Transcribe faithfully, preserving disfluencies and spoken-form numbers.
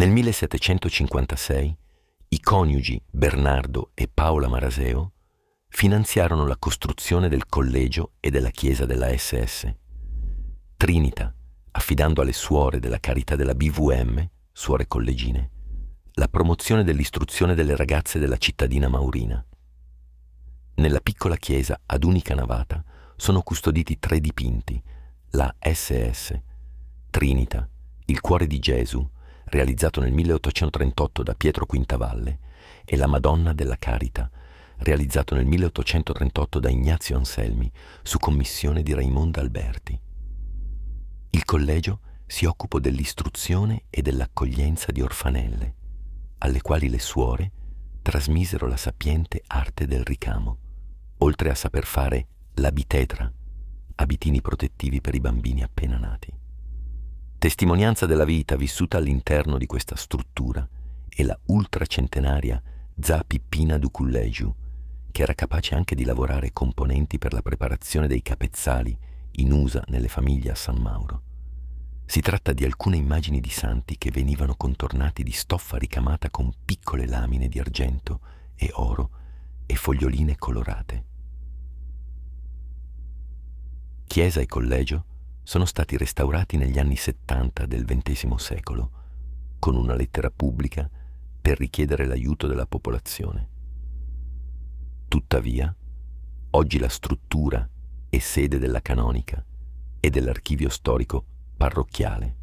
Nel millesettecentocinquantasei i coniugi Bernardo e Paola Maraseo finanziarono la costruzione del collegio e della chiesa della S S. Trinita, affidando alle suore della Carità della B V M, suore collegine, la promozione dell'istruzione delle ragazze della cittadina maurina. Nella piccola chiesa ad unica navata sono custoditi tre dipinti: la S S, Trinita, il Cuore di Gesù, realizzato nel milleottocentotrentotto da Pietro Quintavalle, e la Madonna della Carità, realizzato nel milleottocentotrentotto da Ignazio Anselmi, su commissione di Raimonda Alberti. Il collegio si occupa dell'istruzione e dell'accoglienza di orfanelle, alle quali le suore trasmisero la sapiente arte del ricamo, oltre a saper fare l'abitetra, abitini protettivi per i bambini appena nati. Testimonianza della vita vissuta all'interno di questa struttura è la ultracentenaria Za Pippina du Cullegiu, che era capace anche di lavorare componenti per la preparazione dei capezzali in usa nelle famiglie a San Mauro. Si tratta di alcune immagini di santi che venivano contornati di stoffa ricamata con piccole lamine di argento e oro e foglioline colorate. Chiesa e collegio sono stati restaurati negli anni settanta del ventesimo secolo, con una lettera pubblica per richiedere l'aiuto della popolazione. Tuttavia, oggi la struttura è sede della canonica e dell'archivio storico parrocchiale.